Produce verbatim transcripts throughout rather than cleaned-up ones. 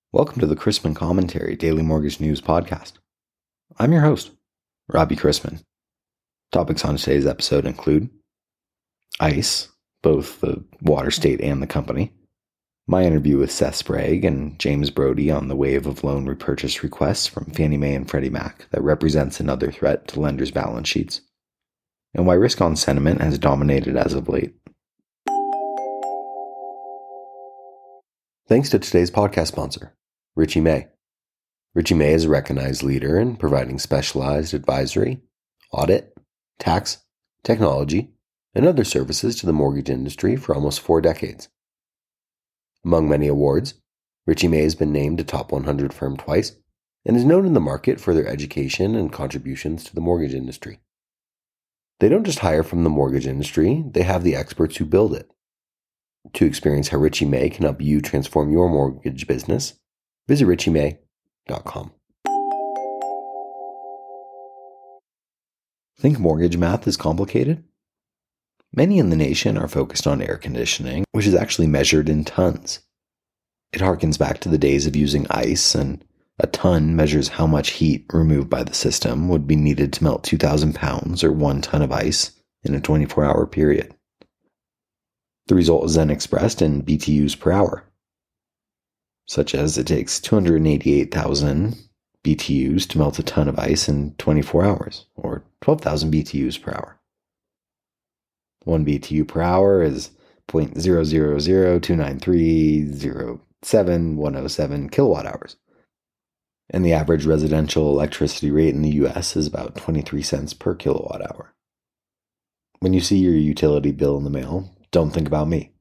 Welcome to the Chrisman Commentary Daily Mortgage News Podcast. I'm your host, Robbie Chrisman. Topics on today's episode include ICE, both the water state and the company, my interview with Seth Sprague and James Brody on the wave of loan repurchase requests from Fannie Mae and Freddie Mac that represents another threat to lenders' balance sheets, and why risk-on sentiment has dominated as of late. Thanks to today's podcast sponsor, Richie Mae. Richie Mae is a recognized leader in providing specialized advisory, audit, tax, technology, and other services to the mortgage industry for almost four decades. Among many awards, Richie Mae has been named a top one hundred firm twice and is known in the market for their education and contributions to the mortgage industry. They don't just hire from the mortgage industry, they have the experts who build it. To experience how Richie Mae can help you transform your mortgage business, visit richie mae dot com. Think mortgage math is complicated? Many in the nation are focused on air conditioning, which is actually measured in tons. It harkens back to the days of using ice, and a ton measures how much heat removed by the system would be needed to melt two thousand pounds or one ton of ice in a twenty-four hour period. The result is then expressed in B T Us per hour, such as it takes two hundred eighty-eight thousand B T Us to melt a ton of ice in twenty-four hours, or twelve thousand B T Us per hour. One B T U per hour is zero point zero zero zero two nine three zero seven one zero seven kilowatt hours, and the average residential electricity rate in the U S is about twenty-three cents per kilowatt hour. When you see your utility bill in the mail, don't think about me.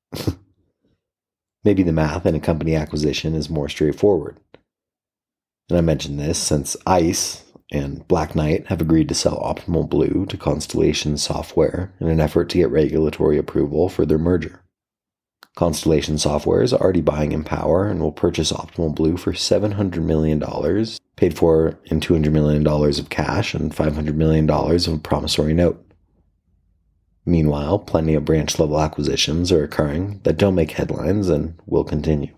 Maybe the math in a company acquisition is more straightforward. And I mention this since ICE and Black Knight have agreed to sell Optimal Blue to Constellation Software in an effort to get regulatory approval for their merger. Constellation Software is already buying Empower and will purchase Optimal Blue for seven hundred million dollars, paid for in two hundred million dollars of cash and five hundred million dollars of a promissory note. Meanwhile, plenty of branch-level acquisitions are occurring that don't make headlines and will continue.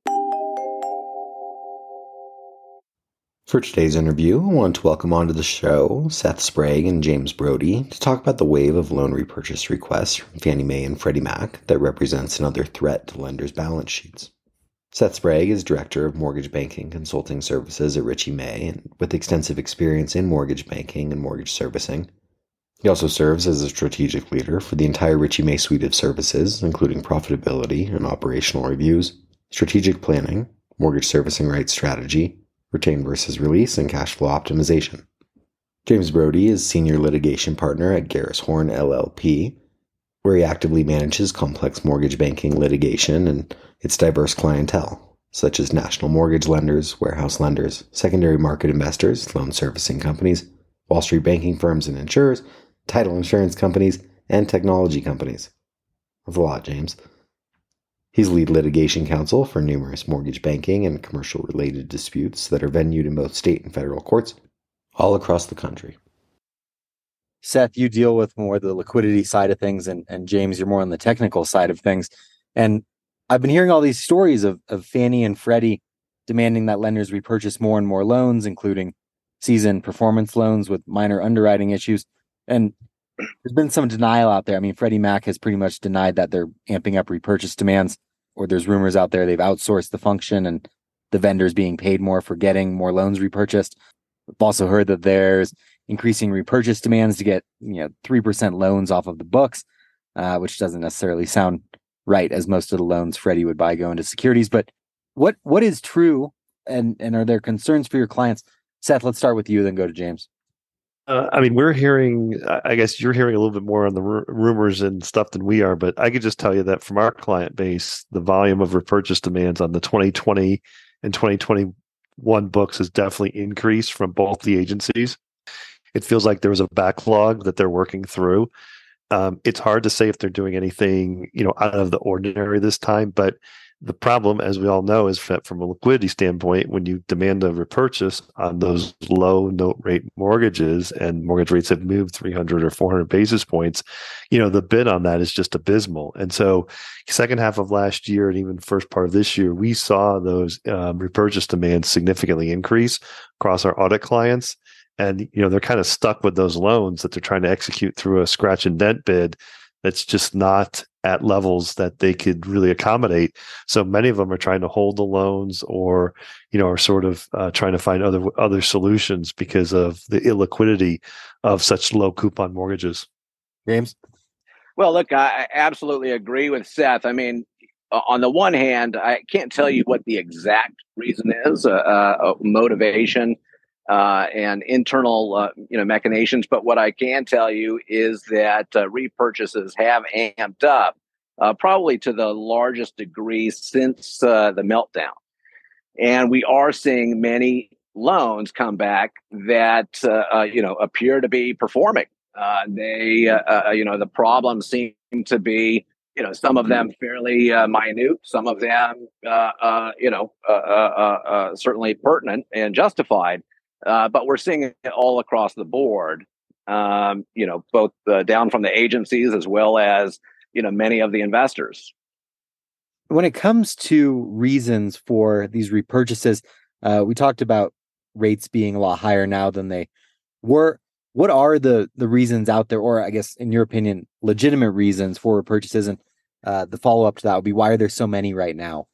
For today's interview, I want to welcome onto the show Seth Sprague and James Brody to talk about the wave of loan repurchase requests from Fannie Mae and Freddie Mac that represents another threat to lenders' balance sheets. Seth Sprague is Director of Mortgage Banking Consulting Services at Richie Mae, and with extensive experience in mortgage banking and mortgage servicing. He also serves as a strategic leader for the entire Richie Mae suite of services, including profitability and operational reviews, strategic planning, mortgage servicing rights strategy, retain versus release, and cash flow optimization. James Brody is Senior Litigation Partner at Garris Horn L L P, where he actively manages complex mortgage banking litigation and its diverse clientele, such as national mortgage lenders, warehouse lenders, secondary market investors, loan servicing companies, Wall Street banking firms and insurers, title insurance companies, and technology companies. That's a lot, James. He's lead litigation counsel for numerous mortgage banking and commercial related disputes that are venued in both state and federal courts all across the country. Seth, you deal with more the liquidity side of things, and, and James, you're more on the technical side of things. And I've been hearing all these stories of, of Fannie and Freddie demanding that lenders repurchase more and more loans, including seasoned performance loans with minor underwriting issues. And there's been some denial out there. I mean, Freddie Mac has pretty much denied that they're amping up repurchase demands, or there's rumors out there they've outsourced the function and the vendors being paid more for getting more loans repurchased. We've also heard that there's increasing repurchase demands to get, you know, three percent loans off of the books, uh, which doesn't necessarily sound right, as most of the loans Freddie would buy go into securities. But what what is true, and, and are there concerns for your clients? Seth, let's start with you, then go to James. Uh, I mean, we're hearing, I guess you're hearing a little bit more on the r- rumors and stuff than we are, but I could just tell you that from our client base, the volume of repurchase demands on the twenty twenty and twenty twenty-one books has definitely increased from both the agencies. It feels like there was a backlog that they're working through. Um, it's hard to say if they're doing anything, you know, out of the ordinary this time, but the problem, as we all know, is that from a liquidity standpoint, when you demand a repurchase on those low note rate mortgages and mortgage rates have moved three hundred or four hundred basis points, you know, the bid on that is just abysmal. And so second half of last year and even first part of this year, we saw those um, repurchase demands significantly increase across our audit clients. And, you know, they're kind of stuck with those loans that they're trying to execute through a scratch and dent bid that's just not at levels that they could really accommodate. So many of them are trying to hold the loans or, you know, are sort of uh, trying to find other other solutions because of the illiquidity of such low coupon mortgages. James? Well, look, I absolutely agree with Seth. I mean, on the one hand, I can't tell you what the exact reason is, uh, uh, motivation, Uh, and internal, uh, you know, machinations. But what I can tell you is that uh, repurchases have amped up, uh, probably to the largest degree since uh, the meltdown. And we are seeing many loans come back that, uh, uh, you know, appear to be performing. Uh, they, uh, uh, you know, the problems seem to be, you know, some of them fairly uh, minute, some of them, uh, uh, you know, uh, uh, uh, certainly pertinent and justified. Uh, but we're seeing it all across the board, um, you know, both uh, down from the agencies as well as, you know, many of the investors. When it comes to reasons for these repurchases, uh, we talked about rates being a lot higher now than they were. What are the the reasons out there, or I guess, in your opinion, legitimate reasons for repurchases? And uh, the follow-up to that would be, why are there so many right now?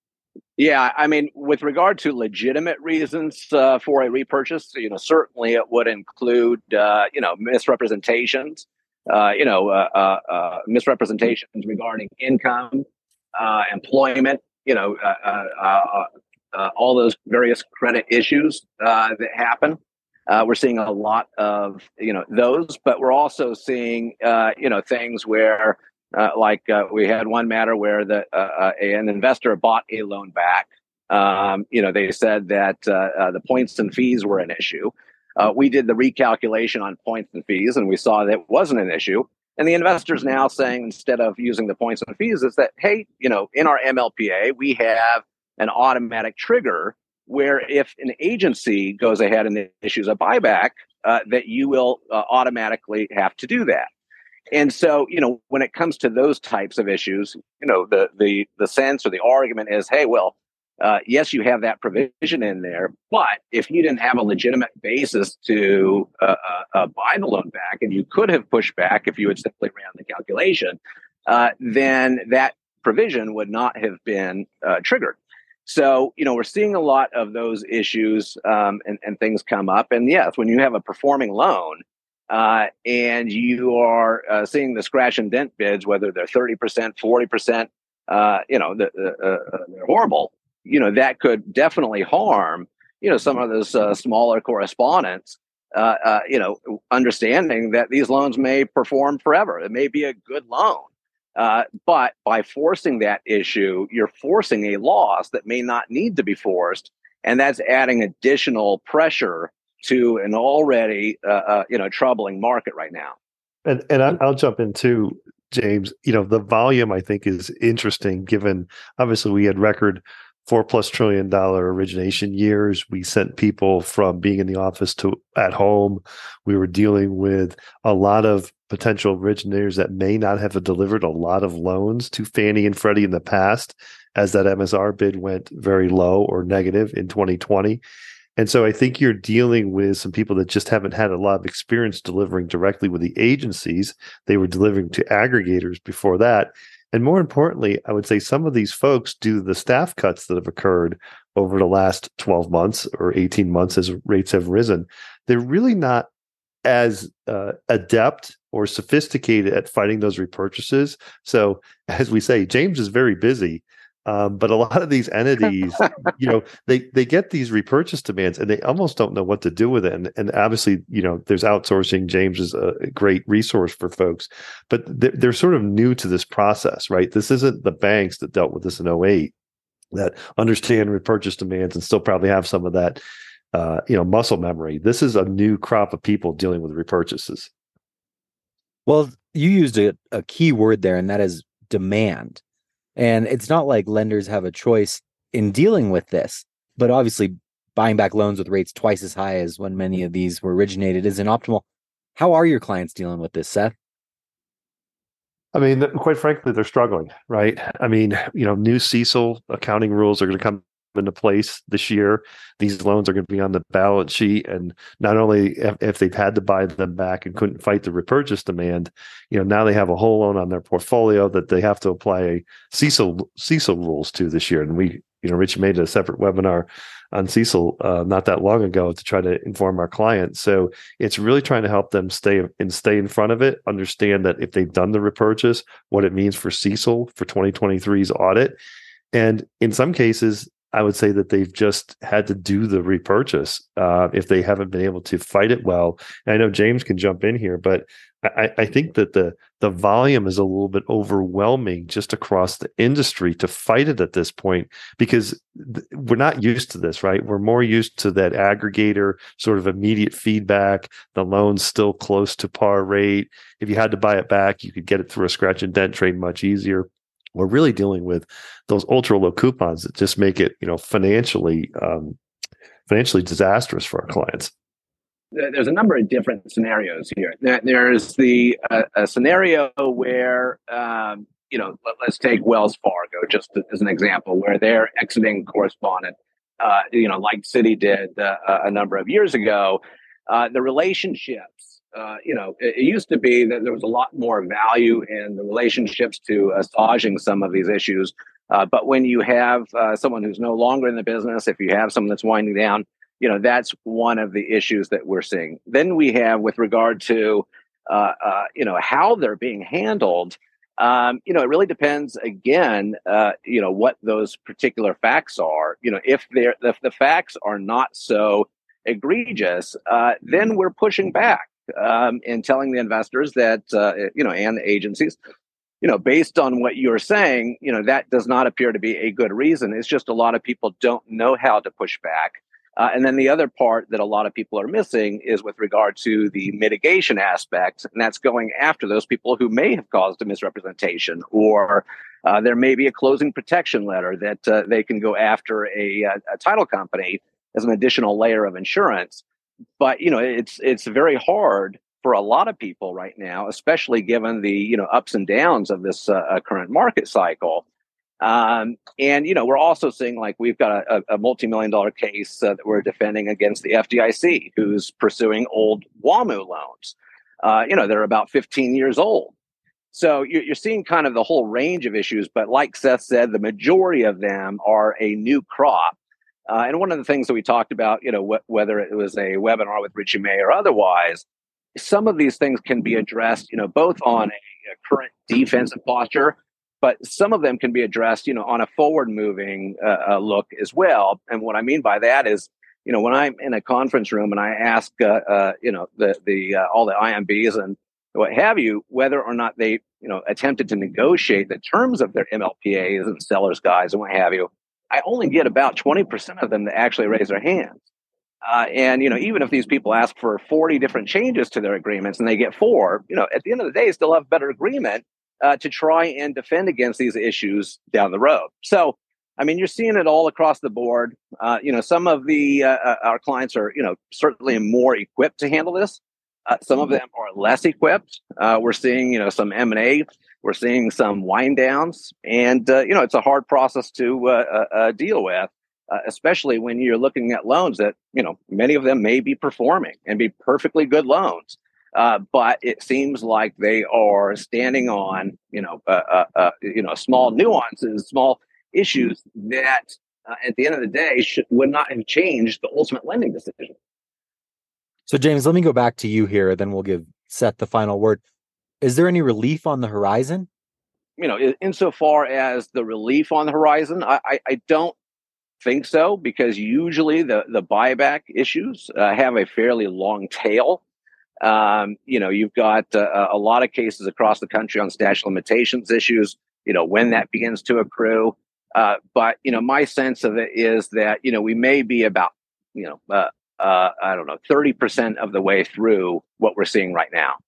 Yeah, I mean, with regard to legitimate reasons uh, for a repurchase, you know, certainly it would include, uh, you know, misrepresentations, uh, you know, uh, uh, uh, misrepresentations regarding income, uh, employment, you know, uh, uh, uh, uh, all those various credit issues uh, that happen. Uh, we're seeing a lot of, you know, those, but we're also seeing, uh, you know, things where, Uh, like uh, we had one matter where the uh, uh, an investor bought a loan back. Um, you know, they said that uh, uh, the points and fees were an issue. Uh, we did the recalculation on points and fees, and we saw that it wasn't an issue. And the investor's now saying, instead of using the points and fees, is that, hey, you know, in our M L P A, we have an automatic trigger where if an agency goes ahead and issues a buyback, uh, that you will uh, automatically have to do that. And so, you know, when it comes to those types of issues, you know, the the the sense or the argument is, hey, well, uh, yes, you have that provision in there, but if you didn't have a legitimate basis to uh, uh, uh, buy the loan back, and you could have pushed back if you had simply ran the calculation, uh, then that provision would not have been uh, triggered. So, you know, we're seeing a lot of those issues um, and, and things come up. And yes, when you have a performing loan, Uh, and you are uh, seeing the scratch and dent bids, whether they're thirty percent, forty percent, uh, you know, the, uh, uh, they're horrible. You know, that could definitely harm, you know, some of those uh, smaller correspondents, uh, uh, you know, understanding that these loans may perform forever. It may be a good loan. Uh, but by forcing that issue, you're forcing a loss that may not need to be forced. And that's adding additional pressure to an already, uh, uh, you know, troubling market right now. And and I'll jump in too, James. You know, the volume I think is interesting, given obviously we had record four plus trillion dollar origination years. We sent people from being in the office to at home. We were dealing with a lot of potential originators that may not have delivered a lot of loans to Fannie and Freddie in the past, as that M S R bid went very low or negative in twenty twenty. And so I think you're dealing with some people that just haven't had a lot of experience delivering directly with the agencies. They were delivering to aggregators before that. And more importantly, I would say some of these folks, due to the staff cuts that have occurred over the last twelve months or eighteen months as rates have risen, they're really not as uh, adept or sophisticated at fighting those repurchases. So as we say, James is very busy. Um, but a lot of these entities, you know, they they get these repurchase demands and they almost don't know what to do with it. And, and obviously, you know, there's outsourcing. James is a great resource for folks, but they're, they're sort of new to this process, right? This isn't the banks that dealt with this in oh eight that understand repurchase demands and still probably have some of that, uh, you know, muscle memory. This is a new crop of people dealing with repurchases. Well, You used a, a key word there, and that is demand. And it's not like lenders have a choice in dealing with this, but obviously buying back loans with rates twice as high as when many of these were originated isn't optimal. How are your clients dealing with this, Seth? I mean, quite frankly, they're struggling, right? I mean, you know, new C E C L accounting rules are going to come into place this year. These loans are going to be on the balance sheet, and not only if, if they've had to buy them back and couldn't fight the repurchase demand, you know, now they have a whole loan on their portfolio that they have to apply C E C L C E C L rules to this year. And we, you know, Rich made a separate webinar on C E C L uh, not that long ago to try to inform our clients. So it's really trying to help them stay and stay in front of it, understand that if they've done the repurchase, what it means for C E C L for twenty twenty-three's audit. And in some cases, I would say that they've just had to do the repurchase uh, if they haven't been able to fight it well. And I know James can jump in here, but I, I think that the the volume is a little bit overwhelming just across the industry to fight it at this point, because th- we're not used to this, right? We're more used to that aggregator sort of immediate feedback. The loan's still close to par rate. If you had to buy it back, you could get it through a scratch and dent trade much easier. We're really dealing with those ultra low coupons that just make it, you know, financially um, financially disastrous for our clients. There's a number of different scenarios here. There's the uh, a scenario where, um, you know, let, let's take Wells Fargo just as an example, where they're exiting correspondent, uh, you know, like Citi did uh, a number of years ago. Uh, the relationships, uh, you know, it, it used to be that there was a lot more value in the relationships to assuaging some of these issues. Uh, but when you have uh, someone who's no longer in the business, if you have someone that's winding down, you know, that's one of the issues that we're seeing. Then we have, with regard to, uh, uh, you know, how they're being handled. Um, you know, it really depends, again, uh, you know, what those particular facts are. You know, if they're if the facts are not so egregious, uh, then we're pushing back um, and telling the investors that, uh, you know, and the agencies, you know, based on what you're saying, you know, that does not appear to be a good reason. It's just a lot of people don't know how to push back. Uh, and then the other part that a lot of people are missing is with regard to the mitigation aspect, and that's going after those people who may have caused a misrepresentation, or uh, there may be a closing protection letter that uh, they can go after a, a title company as an additional layer of insurance. But, you know, it's it's very hard for a lot of people right now, especially given the, you know, ups and downs of this uh, current market cycle. Um, and, you know, we're also seeing, like, we've got a, a multi-million dollar case uh, that we're defending against the F D I C, who's pursuing old WAMU loans. Uh, you know, they're about fifteen years old. So you're, you're seeing kind of the whole range of issues. But like Seth said, the majority of them are a new crop. Uh, and one of the things that we talked about, you know, wh- whether it was a webinar with Richie May or otherwise, some of these things can be addressed, you know, both on a, a current defensive posture, but some of them can be addressed, you know, on a forward-moving uh, uh, look as well. And what I mean by that is, you know, when I'm in a conference room and I ask, uh, uh, you know, the the uh, all the I M Bs and what have you, whether or not they, you know, attempted to negotiate the terms of their M L P As and sellers guides and what have you, I only get about twenty percent of them that actually raise their hands. Uh, and, you know, even if these people ask for forty different changes to their agreements and they get four, you know, at the end of the day, still have a better agreement uh, to try and defend against these issues down the road. So, I mean, you're seeing it all across the board. Uh, you know, some of the uh, our clients are, you know, certainly more equipped to handle this. Uh, some of them are less equipped. Uh, we're seeing, you know, some M and A. We're seeing some wind downs. And, uh, you know, it's a hard process to uh, uh, deal with, uh, especially when you're looking at loans that, you know, many of them may be performing and be perfectly good loans. Uh, but it seems like they are standing on, you know, uh, uh, uh, you know, small nuances, small issues that uh, at the end of the day should, would not have changed the ultimate lending decision. So, James, let me go back to you here, then we'll give Seth the final word. Is there any relief on the horizon? You know, insofar as the relief on the horizon, I, I, I don't think so, because usually the, the buyback issues uh, have a fairly long tail. Um, you know, you've got uh, a lot of cases across the country on statute of limitations issues, you know, when that begins to accrue. Uh, but, you know, my sense of it is that, you know, we may be about, you know, uh, uh, I don't know, thirty percent of the way through what we're seeing right now.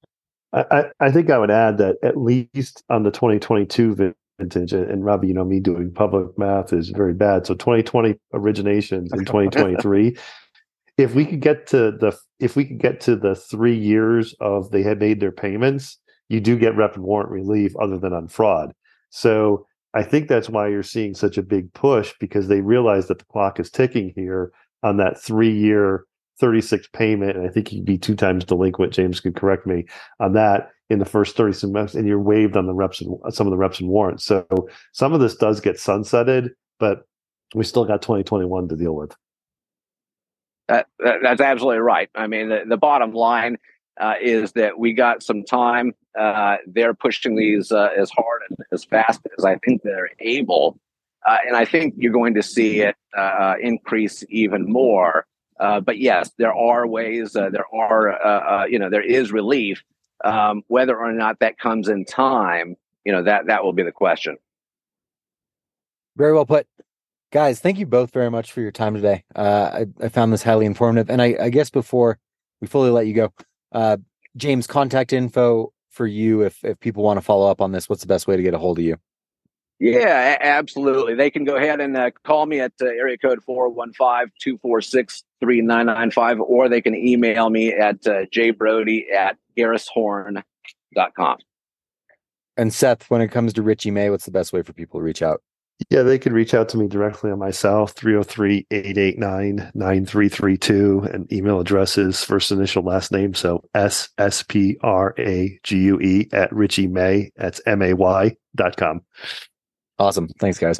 I, I think I would add that at least on the twenty twenty-two vintage, and Robbie, you know, me doing public math is very bad. So twenty twenty originations in twenty twenty-three, if we could get to the if we could get to the three years of they had made their payments, you do get rep and warrant relief other than on fraud. So I think that's why you're seeing such a big push, because they realize that the clock is ticking here on that three-year thirty-six payment. And I think you'd be two times delinquent. James could correct me on that in the first thirty-six months, and you're waived on the reps and some of the reps and warrants. So some of this does get sunsetted, but we still got twenty twenty-one to deal with. That, that, that's absolutely right. I mean, the, the bottom line uh, is that we got some time. Uh, they're pushing these uh, as hard and as fast as I think they're able. Uh, and I think you're going to see it uh, increase even more. Uh, but yes, there are ways, uh, there are, uh, uh, you know, there is relief. Um, whether or not that comes in time, you know, that, that will be the question. Very well put. Guys, thank you both very much for your time today. Uh, I, I found this highly informative. And I, I guess before we fully let you go, uh, James, contact info for you if, if people want to follow up on this. What's the best way to get a hold of you? Yeah, a- absolutely. They can go ahead and uh, call me at uh, area code four one five, two four six, three nine nine five, or they can email me at uh, jbrody at garrishorn dot com. And Seth, when it comes to Richie May, what's the best way for people to reach out? Yeah, they could reach out to me directly on my cell, three oh three, eight eight nine, nine three three two, and email address is first initial last name, so S S P R A G U E at Richie May, that's M A Y dot com. Awesome. Thanks, guys.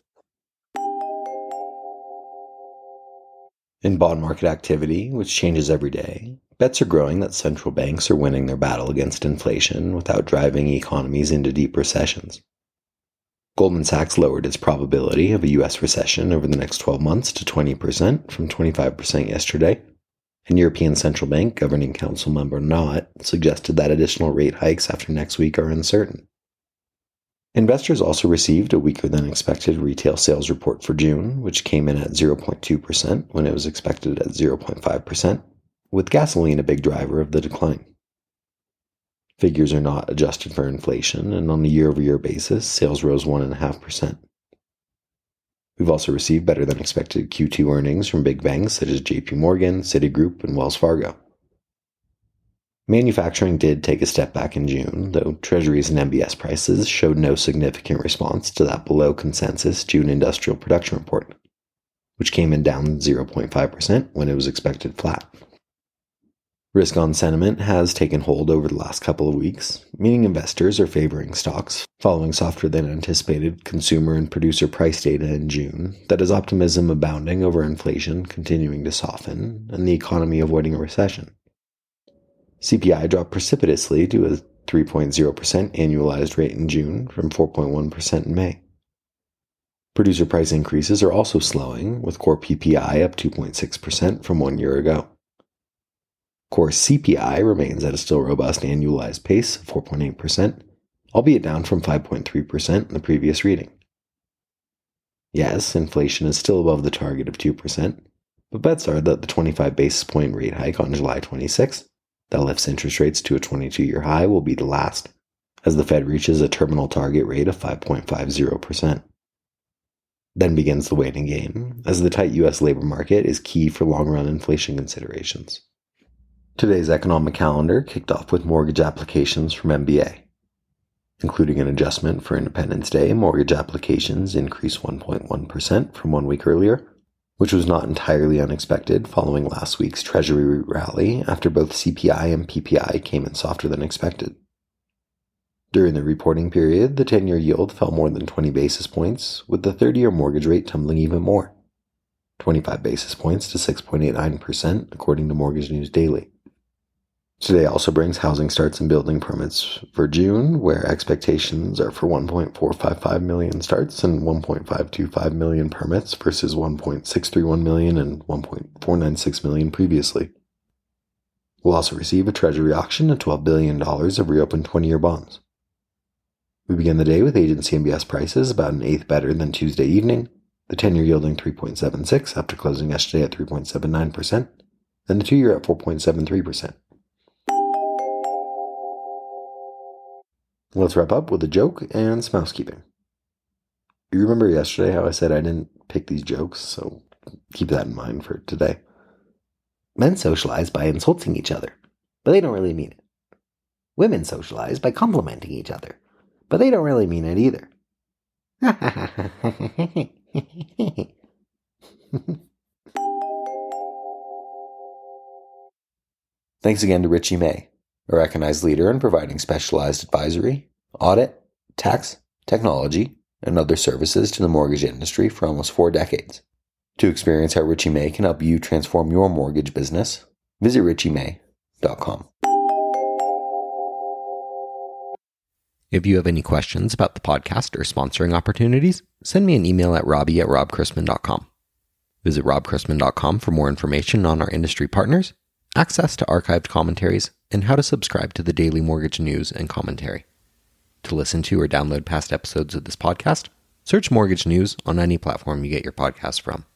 In bond market activity, which changes every day, bets are growing that central banks are winning their battle against inflation without driving economies into deep recessions. Goldman Sachs lowered its probability of a U S recession over the next twelve months to twenty percent from twenty-five percent yesterday, and European Central Bank Governing Council member Nott suggested that additional rate hikes after next week are uncertain. Investors also received a weaker than expected retail sales report for June, which came in at zero point two percent when it was expected at zero point five percent, with gasoline a big driver of the decline. Figures are not adjusted for inflation, and on a year-over-year basis, sales rose one point five percent. We've also received better than expected Q two earnings from big banks such as J P Morgan, Citigroup, and Wells Fargo. Manufacturing did take a step back in June, though Treasuries and M B S prices showed no significant response to that below consensus June industrial production report, which came in down zero point five percent when it was expected flat. Risk-on sentiment has taken hold over the last couple of weeks, meaning investors are favoring stocks following softer than anticipated consumer and producer price data in June that has optimism abounding over inflation continuing to soften and the economy avoiding a recession. C P I dropped precipitously to a three point zero percent annualized rate in June from four point one percent in May. Producer price increases are also slowing, with core P P I up two point six percent from one year ago. Core C P I remains at a still robust annualized pace of four point eight percent, albeit down from five point three percent in the previous reading. Yes, inflation is still above the target of two percent, but bets are that the twenty-five basis point rate hike on July twenty-sixth, that lifts interest rates to a twenty-two-year high, will be the last, as the Fed reaches a terminal target rate of five point five zero percent. Then begins the waiting game, as the tight U S labor market is key for long-run inflation considerations. Today's economic calendar kicked off with mortgage applications from M B A. Including an adjustment for Independence Day, mortgage applications increased one point one percent from one week earlier, which was not entirely unexpected following last week's Treasury rally after both C P I and P P I came in softer than expected. During the reporting period, the ten-year yield fell more than twenty basis points, with the thirty-year mortgage rate tumbling even more, twenty-five basis points to six point eight nine percent, according to Mortgage News Daily. Today also brings housing starts and building permits for June, where expectations are for one point four five five million starts and one point five two five million permits versus one point six three one million and one point four nine six million previously. We'll also receive a Treasury auction of twelve billion dollars of reopened twenty-year bonds. We begin the day with agency M B S prices about an eighth better than Tuesday evening, the ten-year yielding three point seven six after closing yesterday at three point seven nine percent, and the two-year at four point seven three percent. Let's wrap up with a joke and some housekeeping. You remember yesterday how I said I didn't pick these jokes, so keep that in mind for today. Men socialize by insulting each other, but they don't really mean it. Women socialize by complimenting each other, but they don't really mean it either. Thanks again to Richie May, a recognized leader in providing specialized advisory, audit, tax, technology, and other services to the mortgage industry for almost four decades. To experience how Richie May can help you transform your mortgage business, visit richie may dot com. If you have any questions about the podcast or sponsoring opportunities, send me an email at robbie at rob chrisman dot com. Visit rob chrisman dot com for more information on our industry partners, access to archived commentaries, and how to subscribe to the daily mortgage news and commentary. To listen to or download past episodes of this podcast, search Mortgage News on any platform you get your podcasts from.